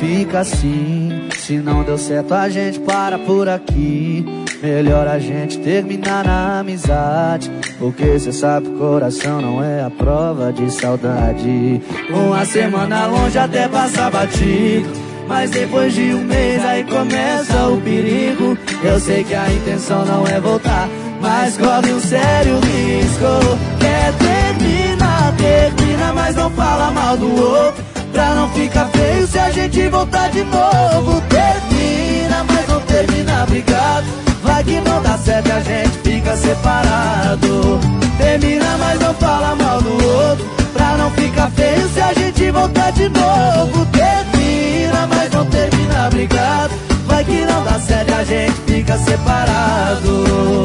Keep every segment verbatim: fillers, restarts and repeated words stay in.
fica assim. Se não deu certo a gente para por aqui. Melhor a gente terminar na amizade, porque cê sabe o coração não é a prova de saudade. Uma semana longe até passar batido, mas depois de um mês aí começa o perigo. Eu sei que a intenção não é voltar, mas corre um sério risco. Quer terminar, termina, mas não fala mal do outro, pra não ficar feio se a gente voltar de novo. Termina, mas não termina brigado, vai que não dá certo e a gente fica separado. Termina, mas não fala mal do outro, pra não ficar feio se a gente voltar de novo. Termina, mas não termina brigado, vai que não dá certo e a gente fica separado.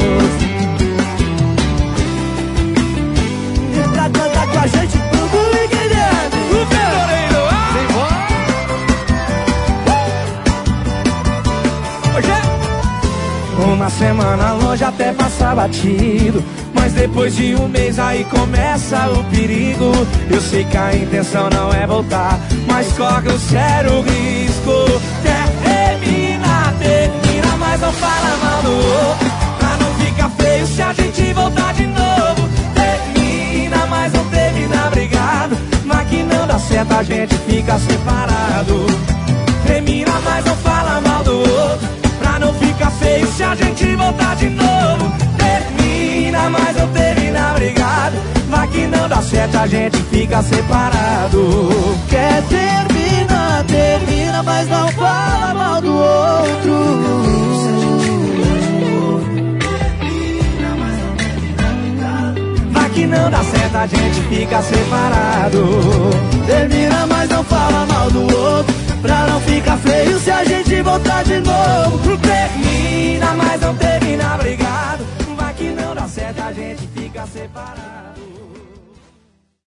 E pra cantar com a gente tudo e Guilherme, o Pelourinho, uma semana longe até passar batido, mas depois de um mês aí começa o perigo. Eu sei que a intenção não é voltar, mas corre um sério risco. Quer terminar, termina, mas não fala mal do outro, pra não ficar feio se a gente voltar de novo. Termina, mas não termina brigado, mas que não dá certo a gente fica separado. Termina, mas não fala mal do outro, pra não ficar feio se a gente voltar de novo. Termina, mas não termina brigado, vai que não dá certo a gente fica separado. Quer terminar, termina, mas não fala mal do outro. Vai que não dá certo a gente fica separado. Termina, mas não fala mal do outro, pra não ficar feio se a gente voltar de novo. Termina, mas não termina brigado, vai que não dá certo a gente fica separado.